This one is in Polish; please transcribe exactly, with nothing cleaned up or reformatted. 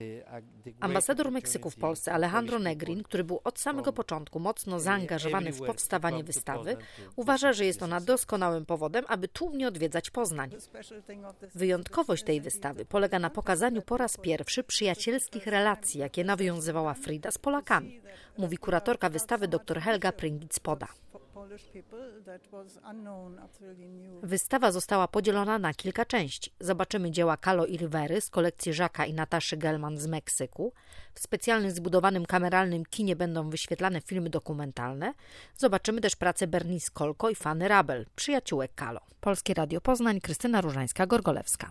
Ambasador Meksyku w Polsce Alejandro Negrin, który był od samego początku mocno zaangażowany w powstawanie wystawy, uważa, że jest ona doskonałym powodem, aby tłumnie odwiedzać Poznań. Wyjątkowość tej wystawy polega na pokazaniu po raz pierwszy przyjacielskich relacji, jakie nawiązywała Frida z Polakami, mówi kuratorka wystawy dr Helga Pryngic-Poda. Wystawa została podzielona na kilka części. Zobaczymy dzieła Kalo i Rivery z kolekcji Jacques'a i Nataszy Gelman z Meksyku. W specjalnie zbudowanym kameralnym kinie będą wyświetlane filmy dokumentalne. Zobaczymy też pracę Bernice Kolko i Fanny Rabel, przyjaciółek Kalo. Polskie Radio Poznań, Krystyna Różańska-Gorgolewska.